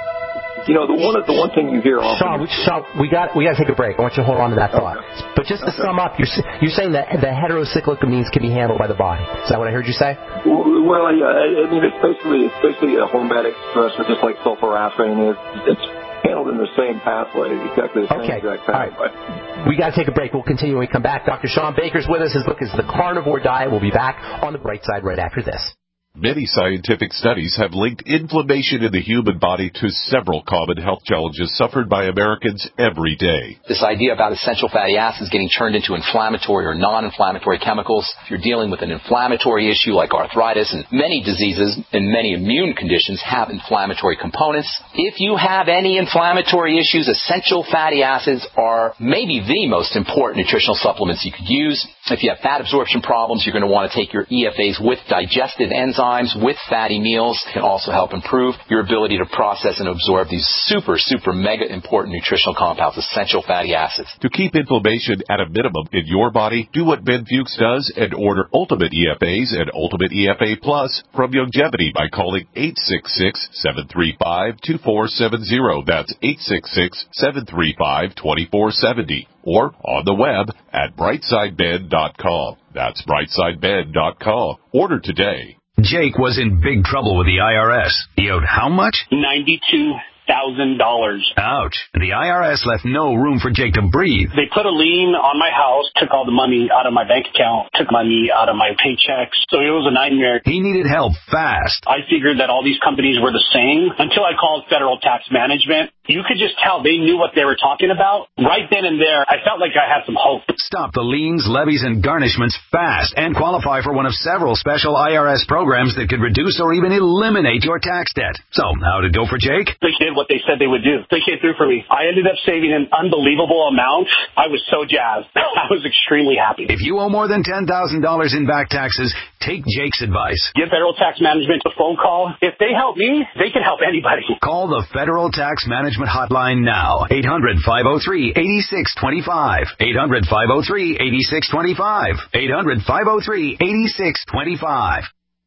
You know, the one the one thing you hear often... Sean, we, Sean, we got we got to take a break. I want you to hold on to that thought. Okay. But just to okay. sum up, you're you're saying that the heterocyclic amines can be handled by the body. Is that what I heard you say? Well, yeah. I mean, it's basically it's basically a hormetic stressor, just like sulforaphane is. It's handled in the same pathway, exactly the same okay. exact pathway. All right. We got to take a break. We'll continue when we come back. Doctor Sean Baker's with us. His book is The Carnivore Diet. We'll be back on the Bright Side right after this. Many scientific studies have linked inflammation in the human body to several common health challenges suffered by Americans every day. This idea about essential fatty acids getting turned into inflammatory or non-inflammatory chemicals, if you're dealing with an inflammatory issue like arthritis, and many diseases and many immune conditions have inflammatory components. If you have any inflammatory issues, essential fatty acids are maybe the most important nutritional supplements you could use. If you have fat absorption problems, you're going to want to take your E F As with digestive enzymes. With fatty meals. It can also help improve your ability to process and absorb these super, super mega important nutritional compounds, essential fatty acids. To keep inflammation at a minimum in your body, do what Ben Fuchs does and order Ultimate E F As and Ultimate E F A Plus from Youngevity by calling eight six six, seven three five, two four seven zero. That's eight six six, seven three five, two four seven zero. Or on the web at brightside med dot com. That's brightside med dot com. Order today. Jake was in big trouble with the I R S. He owed how much? ninety-two thousand dollars. Ouch. The I R S left no room for Jake to breathe. They put a lien on my house, took all the money out of my bank account, took money out of my paychecks. So it was a nightmare. He needed help fast. I figured that all these companies were the same until I called Federal Tax Management. You could just tell they knew what they were talking about. Right then and there, I felt like I had some hope. Stop the liens, levies, and garnishments fast and qualify for one of several special I R S programs that could reduce or even eliminate your tax debt. So, how'd it go for Jake? They did what they said they would do. They came through for me. I ended up saving an unbelievable amount. I was so jazzed. I was extremely happy. If you owe more than ten thousand dollars in back taxes, take Jake's advice. Give Federal Tax Management a phone call. If they help me, they can help anybody. Call the Federal Tax Management Hotline now. eight hundred, five oh three, eight six two five. eight hundred, five oh three, eight six two five. eight hundred, five oh three, eight six two five.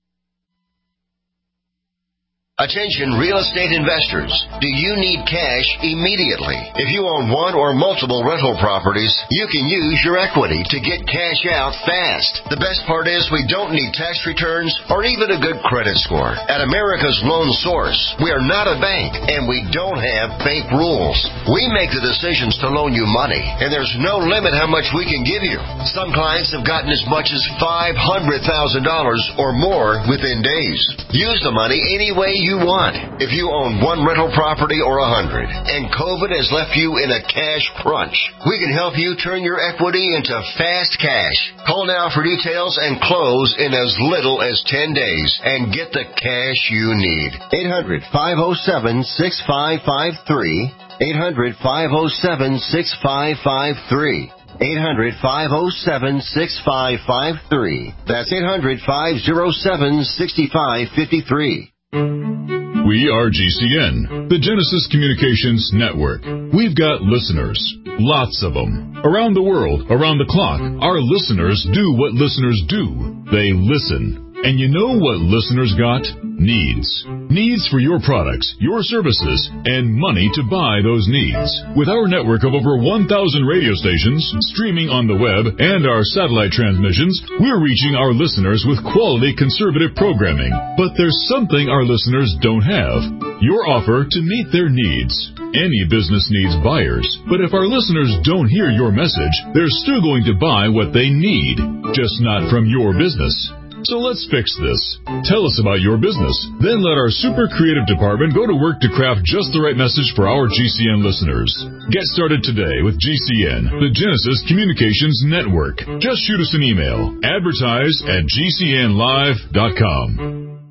Attention real estate investors. Do you need cash immediately? If you own one or multiple rental properties, you can use your equity to get cash out fast. The best part is we don't need tax returns or even a good credit score. At America's Loan Source, we are not a bank and we don't have bank rules. We make the decisions to loan you money, and there's no limit how much we can give you. Some clients have gotten as much as five hundred thousand dollars or more within days. Use the money any way you want. If you own one rental property or a hundred, and COVID has left you in a cash crunch, we can help you turn your equity into fast cash. Call now for details and close in as little as ten days and get the cash you need. eight hundred, five oh seven, six five five three. eight hundred, five oh seven, six five five three. eight hundred, five oh seven, six five five three. That's eight hundred, five oh seven, six five five three. We are G C N, the Genesis Communications Network. We've got listeners, lots of them. Around the world, around the clock, our listeners do what listeners do. They listen. And you know what listeners got? Needs. Needs for your products, your services, and money to buy those needs. With our network of over one thousand radio stations, streaming on the web, and our satellite transmissions, we're reaching our listeners with quality conservative programming. But there's something our listeners don't have. Your offer to meet their needs. Any business needs buyers, but if our listeners don't hear your message, they're still going to buy what they need, just not from your business. So let's fix this. Tell us about your business. Then let our super creative department go to work to craft just the right message for our G C N listeners. Get started today with G C N, the Genesis Communications Network. Just shoot us an email. Advertise at G C N live dot com.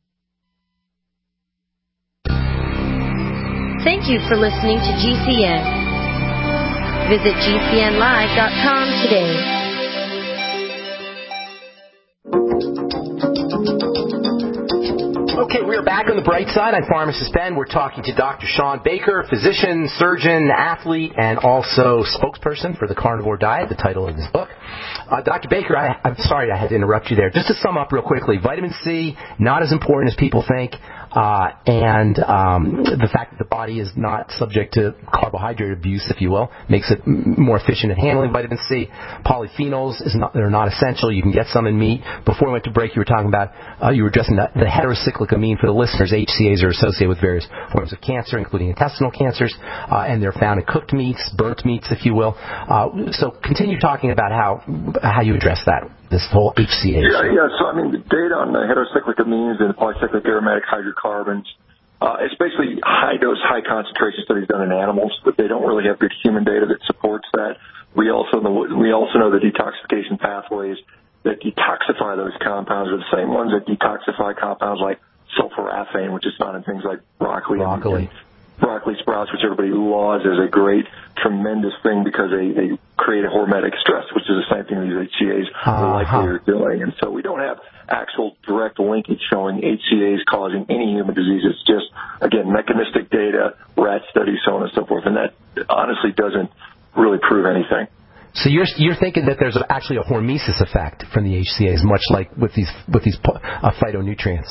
Thank you for listening to G C N. Visit G C N live dot com today. Okay, we are back on the bright side. I'm Pharmacist Ben. We're talking to Doctor Shawn Baker, physician, surgeon, athlete, and also spokesperson for the carnivore diet, the title of his book. Uh, Doctor Baker, I, I'm sorry I had to interrupt you there. Just to sum up real quickly, vitamin C, not as important as people think. Uh, and um, the fact that the body is not subject to carbohydrate abuse, if you will, makes it m- more efficient at handling vitamin C. Polyphenols, is not, they're not essential. You can get some in meat. Before we went to break, you were talking about, uh, you were addressing the, the heterocyclic amine for the listeners. H C As are associated with various forms of cancer, including intestinal cancers, uh, and they're found in cooked meats, burnt meats, if you will. Uh, so continue talking about how how you address that, this whole H C A. Yeah, yeah. So, I mean, the data on the heterocyclic amines and polycyclic aromatic hydrocarbons, uh, it's basically high-dose, high-concentration studies done in animals, but they don't really have good human data that supports that. We also know, we also know the detoxification pathways that detoxify those compounds are the same ones that detoxify compounds like sulforaphane, which is found in things like broccoli. Broccoli. And, broccoli sprouts, which everybody laws as a great, tremendous thing because they, they create a hormetic stress, which is the same thing these H C As uh-huh. are likely are doing. And so we don't have actual direct linkage showing H C As causing any human disease. It's just, again, mechanistic data, rat studies, so on and so forth. And that honestly doesn't really prove anything. So you're you're thinking that there's actually a hormesis effect from the H C As, much like with these with these uh, phytonutrients.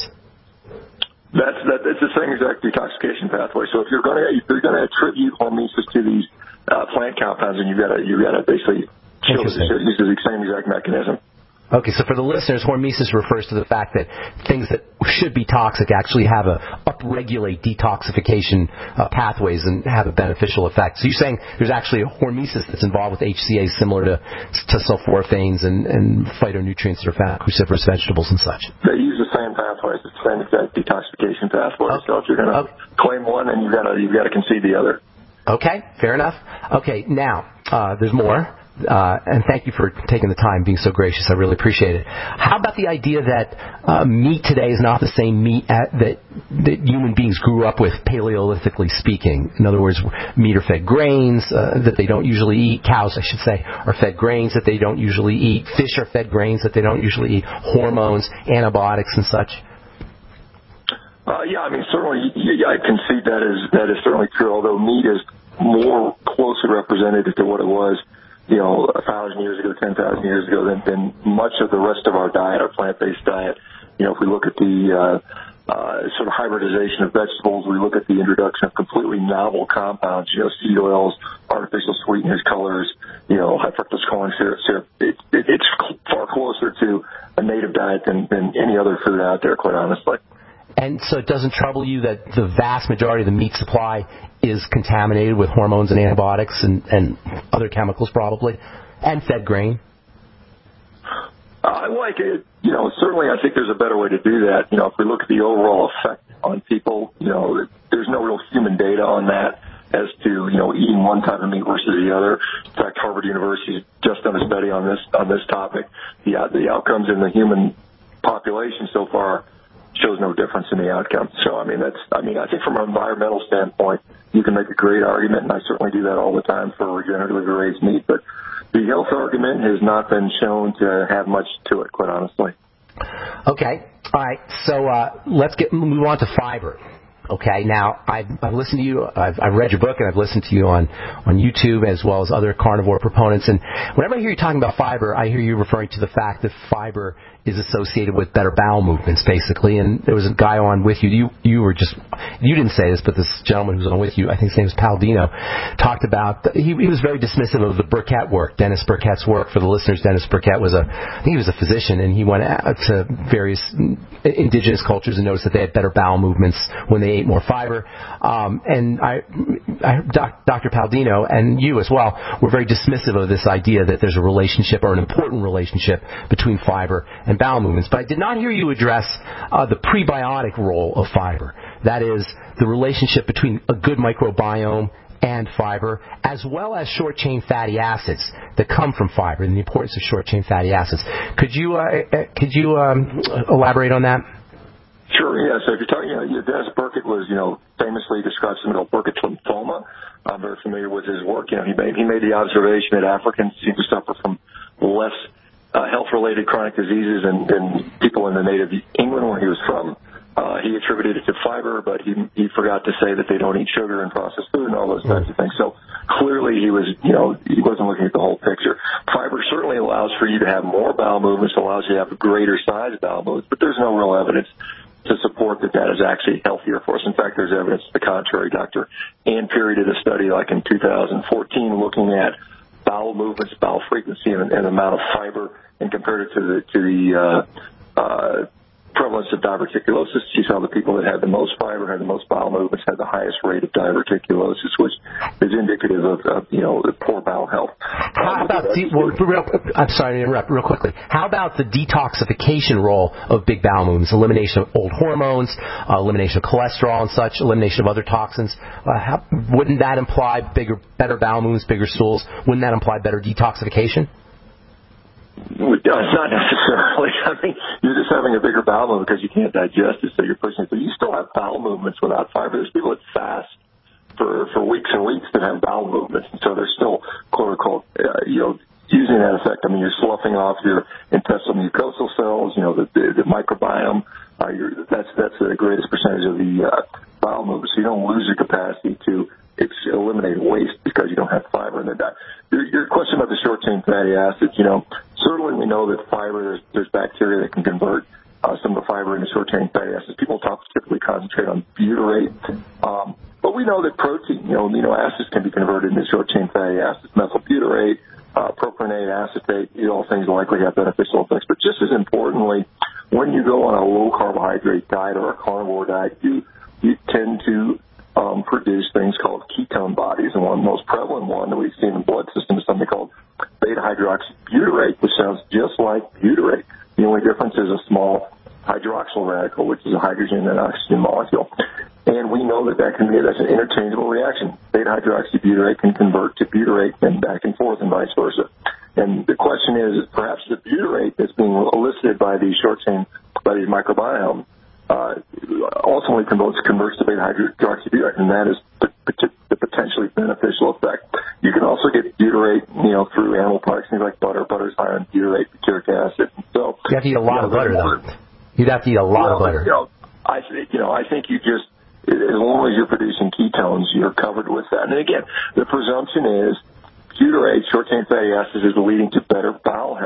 That's that. It's the same exact detoxification pathway. So if you're going to if you're going to attribute hormesis to these uh, plant compounds, then you've got to you've got to basically show this is the same exact mechanism. Okay, so for the listeners, hormesis refers to the fact that things that should be toxic actually have a upregulate detoxification uh, pathways and have a beneficial effect. So you're saying there's actually a hormesis that's involved with H C As similar to, to sulforaphanes and, and phytonutrients that are found in cruciferous vegetables and such. They use the same pathways, the same exact detoxification pathway. Okay. So if you're going to okay. claim one, then you've got to you've got to concede the other. Okay, fair enough. Okay, now uh, there's more. Uh, and thank you for taking the time, being so gracious. I really appreciate it. How about the idea that uh, meat today is not the same meat at, that that human beings grew up with, paleolithically speaking? In other words, meat are fed grains uh, that they don't usually eat. Cows, I should say, are fed grains that they don't usually eat. Fish are fed grains that they don't usually eat. Hormones, antibiotics, and such. Uh, yeah, I mean, certainly, yeah, I concede that is that is certainly true. Although meat is more closely represented to what it was, you know, a thousand years ago, ten thousand years ago, than, than much of the rest of our diet, our plant-based diet. You know, if we look at the uh, uh, sort of hybridization of vegetables. We look at the introduction of completely novel compounds, you know, seed oils, artificial sweeteners, colors, you know, high fructose corn syrup. syrup. It, it, it's far closer to a native diet than, than any other food out there, quite honestly. And so it doesn't trouble you that the vast majority of the meat supply is contaminated with hormones and antibiotics and, and other chemicals probably, and fed grain? I like it. You know, certainly I think there's a better way to do that. You know, if we look at the overall effect on people, you know, there's no real human data on that as to, you know, eating one type of meat versus the other. In fact, Harvard University has just done a study on this on this topic. The, the outcomes in the human population so far shows no difference in the outcome. So, I mean, that's, I mean, I think from an environmental standpoint, you can make a great argument, and I certainly do that all the time for regeneratively raised meat, but the health argument has not been shown to have much to it, quite honestly. Okay. All right. So uh, let's get move on to fiber. Okay. Now, I've, I've listened to you. I've, I've read your book, and I've listened to you on, on YouTube as well as other carnivore proponents. And whenever I hear you talking about fiber, I hear you referring to the fact that fiber is associated with better bowel movements, basically. And there was a guy on with you. You you were just, you didn't say this, but this gentleman who was on with you, I think his name was Palladino, talked about, he, he was very dismissive of the Burkett work, Dennis Burkett's work. For the listeners, Dennis Burkett was a, I think he was a physician, and he went out to various indigenous cultures and noticed that they had better bowel movements when they ate more fiber. Um, and I, I doc, Doctor Palladino and you as well were very dismissive of this idea that there's a relationship or an important relationship between fiber and bowel movements. But I did not hear you address uh, the prebiotic role of fiber. That is, the relationship between a good microbiome and fiber, as well as short-chain fatty acids that come from fiber, and the importance of short-chain fatty acids. Could you uh, could you um, elaborate on that? Sure, yeah. So if you're talking, you know, Dennis Burkett was, you know, famously described something called Burkitt's lymphoma. I'm very familiar with his work. You know, he made he made the observation that Africans seem to suffer from less uh, health-related chronic diseases than, than people in the native England where he was from. Uh, he attributed it to fiber, but he he forgot to say that they don't eat sugar and processed food and all those types of things. So clearly he was, you know, he wasn't looking at the whole picture. Fiber certainly allows for you to have more bowel movements, allows you to have a greater size bowel movements, but there's no real evidence to support that that is actually healthier for us. In fact, there's evidence to the contrary. Doctor Ann Perry did a study like in two thousand fourteen looking at bowel movements, bowel frequency, and, and amount of fiber, and compared it to the to the uh, uh, prevalence of diverticulosis. She saw the people that had the most fiber, had the most bowel movements, had the highest rate of diverticulosis, which is indicative of, of you know, the poor bowel health. How uh, about de- well, real, I'm sorry to interrupt real quickly. How about the detoxification role of big bowel movements? Elimination of old hormones, uh, elimination of cholesterol and such, elimination of other toxins. Uh, how, wouldn't that imply bigger, better bowel movements, bigger stools? Wouldn't that imply better detoxification? Not necessarily. I mean, you're just having a bigger bowel movement because you can't digest it, so you're pushing it. But you still have bowel movements without fiber. There's people that fast for for weeks and weeks that have bowel movements, and so they're still, quote unquote, uh, you know, using that effect. I mean, you're sloughing off your intestinal mucosal cells, you know, the the, the microbiome. Uh, you're, that's that's the greatest percentage of the uh, bowel movement. So you don't lose your capacity to it's eliminate waste because you don't have fiber in the diet. Your, your question about the short-chain fatty acids, you know, certainly we know that fiber, there's, there's bacteria that can convert uh, some of the fiber into short-chain fatty acids. People talk, typically concentrate on butyrate, um, but we know that protein, you know, amino acids can be converted into short-chain fatty acids, methylbutyrate, uh, propionate, acetate, you know, all things likely have beneficial effects. But just as importantly, when you go on a low-carbohydrate diet or a carnivore diet, you you tend to Um, produce things called ketone bodies, and one most prevalent one that we've seen in the blood system is something called beta-hydroxybutyrate, which sounds just like butyrate. The only difference is a small hydroxyl radical, which is a hydrogen and oxygen molecule. And we know that that can be, that's an interchangeable reaction. Beta-hydroxybutyrate can convert to butyrate and back and forth and vice versa. And the question is, perhaps the butyrate that's being elicited by these short-chain, by these microbiome, Uh, ultimately converts, converts to beta-hydroxybutyrate, and that is the, the potentially beneficial effect. You can also get butyrate, you know, through animal products, things like butter. Butter is high on butyrate, butyric acid. So you have to eat a lot you know, of butter, though. You'd have to eat a lot well, of butter. You know, I think, you know, I think you just, as long as you're producing ketones, you're covered with that. And again, the presumption is butyrate, short-chain fatty acids, is leading to better bowel health.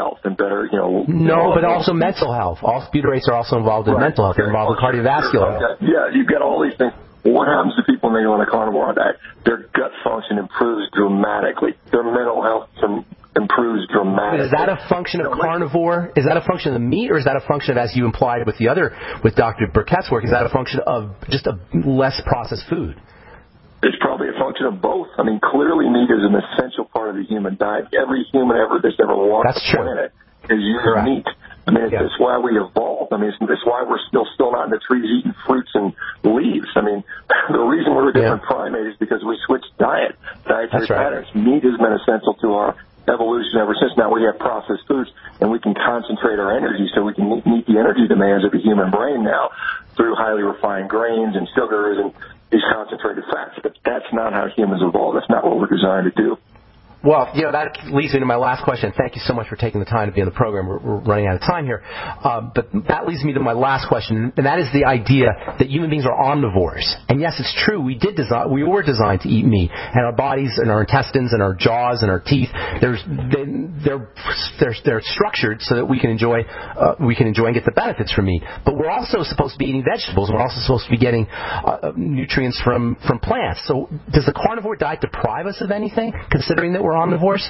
health and better, you know. No, you know, but also mental health. All butyrates are also involved in right. mental health. They're involved in cardiovascular health. Yeah, you get all these things. What happens to people when they go on a carnivore diet? Their gut function improves dramatically. Their mental health improves dramatically. Is that a function of carnivore? Is that a function of the meat, or is that a function of, as you implied with the other, with Doctor Burkett's work, is that a function of just a less processed food? It's probably a function of both. I mean, clearly meat is an essential part of the human diet. Every human ever that's ever walked the planet has used meat. I mean, it's, yeah. it's why we evolved. I mean, it's, it's why we're still still not in the trees eating fruits and leaves. I mean, the reason we're a different yeah. primate is because we switched diet, dietary right. patterns. Meat has been essential to our evolution ever since. Now we have processed foods, and we can concentrate our energy so we can meet, meet the energy demands of the human brain now through highly refined grains and sugars and these concentrated fats. But that's not how humans evolved. That's not what we're designed to do. Well, you know, that leads me to my last question. Thank you so much for taking the time to be on the program. We're, we're running out of time here. Um, but that leads me to my last question, and that is the idea that human beings are omnivores. And yes, it's true. We did design, we were designed to eat meat, and our bodies and our intestines and our jaws and our teeth, there's, they, they're, they're, they're structured so that we can enjoy, uh, we can enjoy and get the benefits from meat. But we're also supposed to be eating vegetables, and we're also supposed to be getting uh, nutrients from, from plants. So does the carnivore diet deprive us of anything, considering that we're omnivores?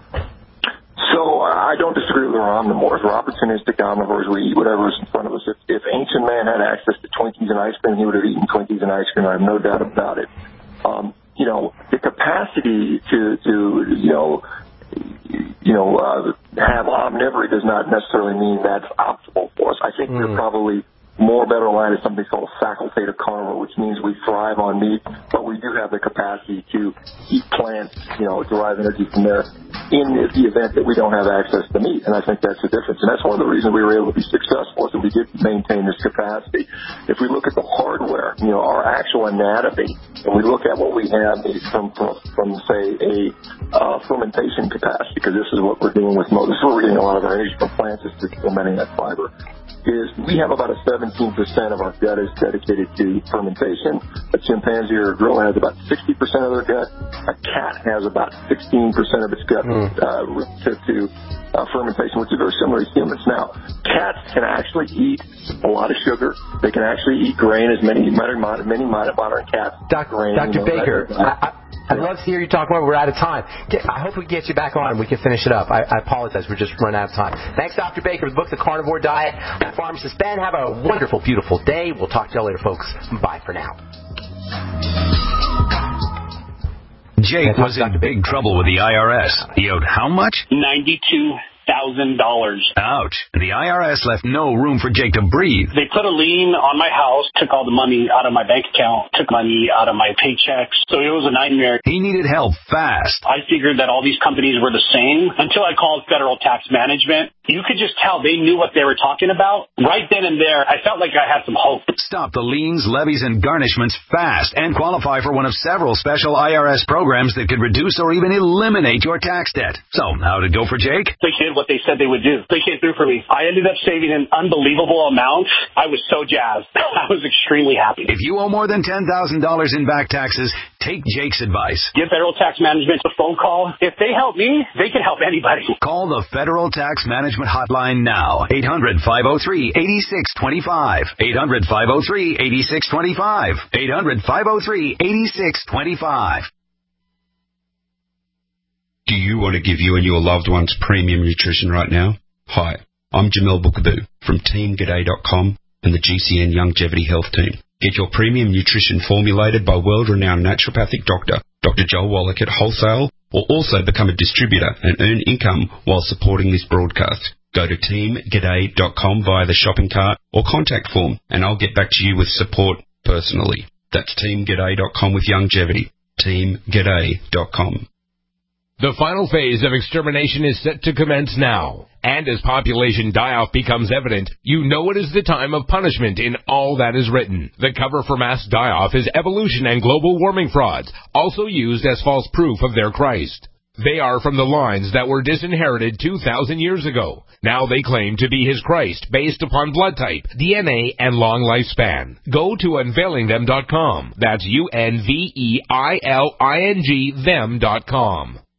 So I don't disagree with our omnivores. We're opportunistic omnivores. We eat whatever is in front of us. If, if ancient man had access to Twinkies and ice cream, he would have eaten Twinkies and ice cream. I have no doubt about it. Um, you know, the capacity to, to you know, you know, uh, have omnivory does not necessarily mean that's optimal for us. I think mm. we're probably more better aligned to something called a facultative carnivore, which means we thrive on meat, but we do have the capacity to eat plants, you know, derive energy from there in the, the event that we don't have access to meat. And I think that's the difference. And that's one of the reasons we were able to be successful, is that we did maintain this capacity. If we look at the hardware, you know, our actual anatomy, and we look at what we have from, from, from say, a uh, fermentation capacity, because this is what we're doing with most, this is where we're getting a lot of our energy from plants, is through fermenting that fiber, is we have about a seventeen percent of our gut is dedicated to fermentation. A chimpanzee or a gorilla has about sixty percent of their gut. A cat has about sixteen percent of its gut mm. uh, to, to uh, fermentation, which is very similar to humans. Now, cats can actually eat a lot of sugar. They can actually eat grain, as many many, many modern cats. Doctor Grain, Doctor you know, Baker, I, I, I'd love to hear you talk more. We're out of time. Get, I hope we can get you back on and we can finish it up. I, I apologize. We're just running out of time. Thanks, Doctor Baker, for the book, The Carnivore Diet. I'm Pharmacist Ben. Have a wonderful, beautiful day. We'll talk to you later, folks. Bye for now. Jake was in big trouble with the I R S. He owed how much? ninety-two thousand dollars. Ouch. The I R S left no room for Jake to breathe. They put a lien on my house, took all the money out of my bank account, took money out of my paychecks. So it was a nightmare. He needed help fast. I figured that all these companies were the same until I called Federal Tax Management. You could just tell they knew what they were talking about. Right then and there, I felt like I had some hope. Stop the liens, levies, and garnishments fast and qualify for one of several special I R S programs that could reduce or even eliminate your tax debt. So, how did it go for Jake? They did what they said they would do. They came through for me. I ended up saving an unbelievable amount. I was so jazzed. I was extremely happy. If you owe more than ten thousand dollars in back taxes, take Jake's advice. Give Federal Tax Management a phone call. If they help me, they can help anybody. Call the Federal Tax Management Hotline now. eight hundred, five oh three, eight six two five. eight hundred, five oh three, eight six two five. eight hundred, five oh three, eight six two five. Do you want to give you and your loved ones premium nutrition right now? Hi, I'm Jamel Bookaboo from Team G'day dot com and the G C N Longevity Health Team. Get your premium nutrition formulated by world-renowned naturopathic doctor, Doctor Joel Wallach at wholesale, or also become a distributor and earn income while supporting this broadcast. Go to Team G'day dot com via the shopping cart or contact form, and I'll get back to you with support personally. That's Team G'day dot com with longevity. Team G'day dot com. The final phase of extermination is set to commence now. And as population die-off becomes evident, you know it is the time of punishment in all that is written. The cover for mass die-off is evolution and global warming frauds, also used as false proof of their Christ. They are from the lines that were disinherited two thousand years ago. Now they claim to be his Christ based upon blood type, D N A, and long lifespan. Go to unveiling them dot com. That's U N V E I L I N G them dot com.